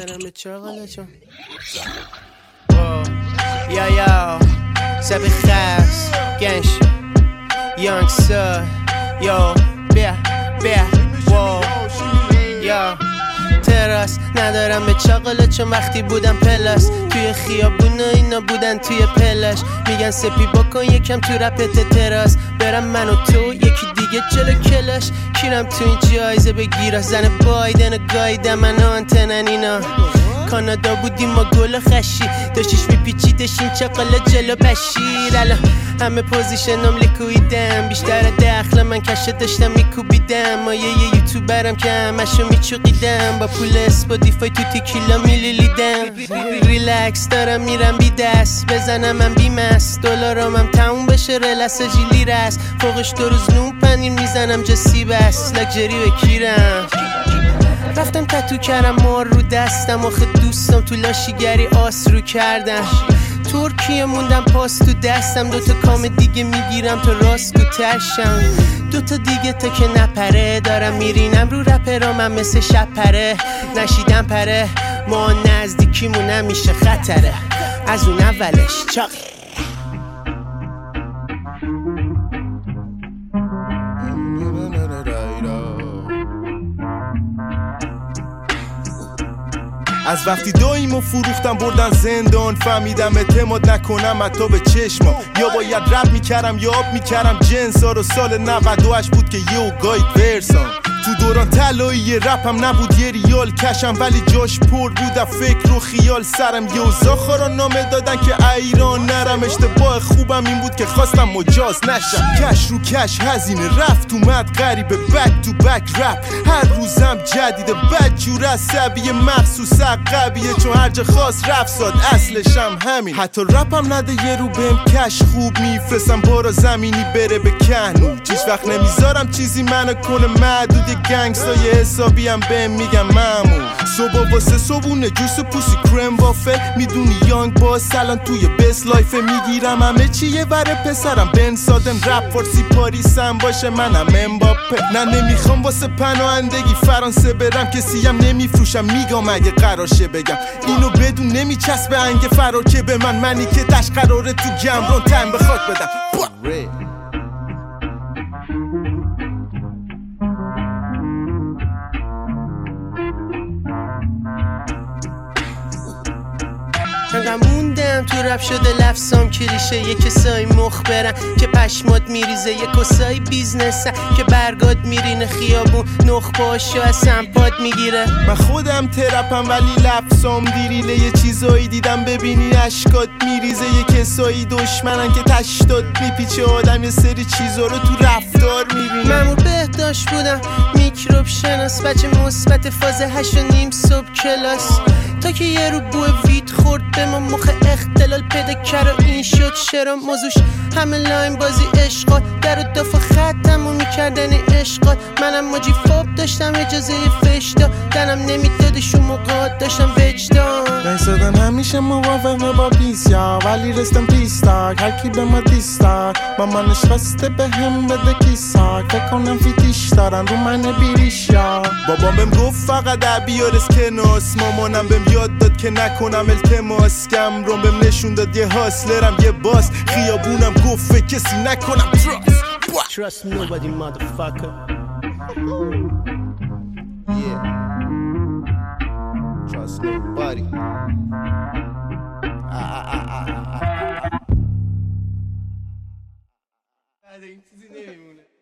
ندارم به چاقالا چون یا سبی خاص گنش یانگ سر یا بیا یا تراس ندارم به چاقالا چون وقتی بودم پلاس توی خیابون اینا بودن توی پلش میگن سپی بکن یکم تو رپت تراس برم من و تو یکی دیگه جلو کلش کیرم تو این جایزه بگیره زن بایدن و گایدم من آنتنن اینا کانادا بودیم ما گل خشی داشتیش میپیچیدش این چاقالا جلو بشیر الان همه پوزیشنم لیکویدم بیشتر دخل من کشه داشتم میکوبیدم ما یه یوتیوبرم که همشو میچوقیدم با پول اسپاتیفای تو تیکیلا میلیلیدم ریلکس دارم میرم بی دست بزنم من بیمست دلارامم تموم بشه رلس جیلی رست فوقش 2 روز نون پنیر میزنم جا سیبست لکجری بکیرم رفتم تتو کردم مار رو دستم آخه دوستم تو لاشیگری آس رو کردم ترکیه موندم پاس تو دستم 2 کام دیگه میگیرم تا راست تو ترشم 2 دیگه تا که نپره دارم میرینم رو رپرام من مثل شب پره نشیدم پره ما نزدیکیمون نمیشه خطره از اون اولش چاقه از وقتی داییمو فروختم بردن زندان فهمیدم اعتماد نکنم حتی به چشمم یا باید رپ میکردم یا آب میکردم جنسا رو سال 98 بود که یه گاید ورسام تو دوران طلایی رپم نبود یه ریال کشم ولی جاش پر بود فکر و خیال سرم یه اوزاخارا نامه دادن که ایران نرم اشتباه خوبم این بود که خواستم مجاز نشم کش رو کش هزینه رفت اومد غریبه بک تو بک رپ هر روزم جدیده بدجور عصبیه مخصوص عقبیه چون هر جا خواست رفت ساد اصلشم همین حتی رپم نده یه رو بهم کش خوب میفرستم بارا زمینی بره به کهنو هیچ وقت نمیذارم چیزی منو کنه معدود گنگستای حسابی هم بهم میگم مامون صبح واسه صبونه جوس و پوسی کرم وافل میدونی یانگ باز الان توی بست لایف میگیرم همه چیه بره پسرم بن سادن رپ فارسی پاریسم باشه منم امباپه نه نمیخوام واسه پناهندگی فرانسه برم کسی هم نمیفروشم میگم اگه قرارشه بگم اینو بدون نمیچسبه انگ فرار که به منی که دش قراره تو گمرون تن به خاک بدم انقدر موندم تو رپ شده لفظام کلیشه یه کسایی مخبرن که پشمات میریزه یه کسایی بیزنسن که برگاد میرینه خیابون نخ پاشو از سمپاد میگیره من خودم ترپم ولی لفظام دیریله یه چیزایی دیدم ببینی اشکات میریزه یه کسایی دشمنن که تشتاد میپیچه آدم یه سری چیزا رو تو رفتار میبینه مامور بهداشت بودم میکروب شناس بچه مثبت فاز 8:30 صبح کلاس تا که یه رو بو ویت خورد به ما مخ اختلال پیدا کرد و این شد شرا موضوعش همه لاین بازی عشقات در و دافا ختمو میکردن عشقات منم ماجی فاب داشتم اجازه فش دادنم نمیدادشون موقعات داشتم وجدان نایستادن همیشه موافقه با پیسیا ولی رستم پیستاک هرکی به ما دیستاک مامانش خواسته به هم بده کیساک فکر کنم فیتیش دارن رو من بیریشیا بابام بهم گفت فقط بیار اسکناس مامانم بهم یاد داد که نکنم التماس کم روم بهم نشون داد یه هاسلرم یه باس خیابونم گفت کسی نکنم Trust nobody motherfucker Yeah Trust nobody این چیزی نمیمونه